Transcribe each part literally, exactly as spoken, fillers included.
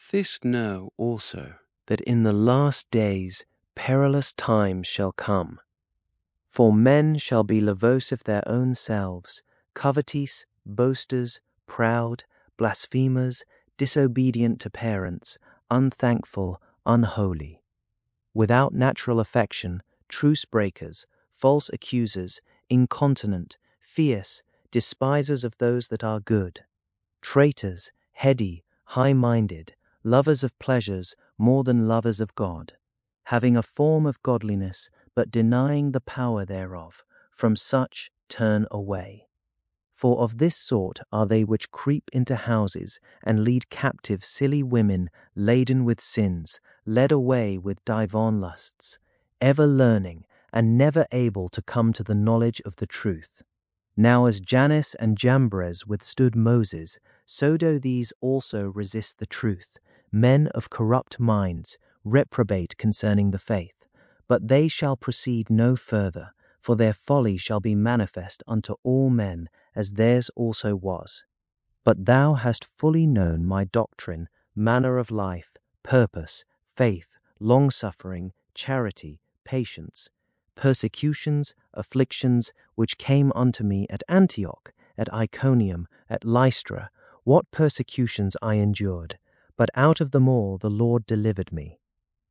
This know also, that in the last days perilous times shall come. For men shall be lavos of their own selves, covetous, boasters, proud, blasphemers, disobedient to parents, unthankful, unholy, without natural affection, truce breakers, false accusers, incontinent, fierce, despisers of those that are good, traitors, heady, high-minded, lovers of pleasures more than lovers of God, having a form of godliness, but denying the power thereof. From such turn away. For of this sort are they which creep into houses, and lead captive silly women laden with sins, led away with divine lusts, ever learning, and never able to come to the knowledge of the truth. Now as Jannes and Jambres withstood Moses, so do these also resist the truth, men of corrupt minds, reprobate concerning the faith. But they shall proceed no further, for their folly shall be manifest unto all men, as theirs also was. But thou hast fully known my doctrine, manner of life, purpose, faith, longsuffering, charity, patience, persecutions, afflictions, which came unto me at Antioch, at Iconium, at Lystra, what persecutions I endured, but out of them all the Lord delivered me.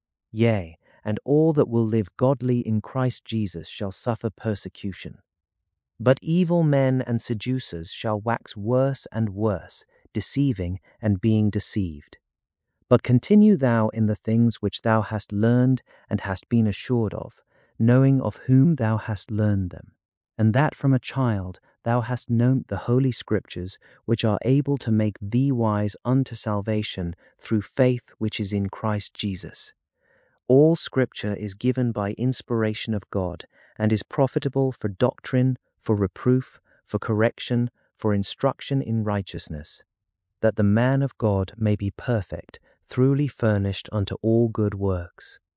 Yea, and all that will live godly in Christ Jesus shall suffer persecution. But evil men and seducers shall wax worse and worse, deceiving and being deceived. But continue thou in the things which thou hast learned and hast been assured of, knowing of whom thou hast learned them, and that from a child thou hast known the holy Scriptures, which are able to make thee wise unto salvation through faith which is in Christ Jesus. All Scripture is given by inspiration of God, and is profitable for doctrine, for reproof, for correction, for instruction in righteousness, that the man of God may be perfect, thoroughly furnished unto all good works.